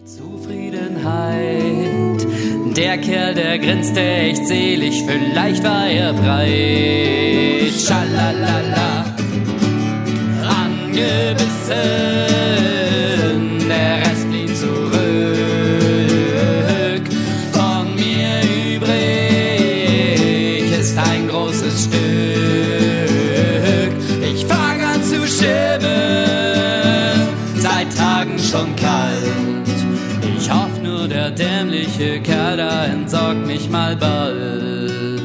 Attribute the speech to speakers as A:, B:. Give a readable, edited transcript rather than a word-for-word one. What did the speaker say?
A: Zufriedenheit, der Kerl, der grinste echt selig, vielleicht war er breit. Schalalala, angebissen, der Rest blieb zurück. Von mir übrig ist ein großes Stück. Ich fang an zu schimmern, seit Tagen schon kalt. Ich hoff nur, der dämliche Kerl da entsorgt mich mal bald.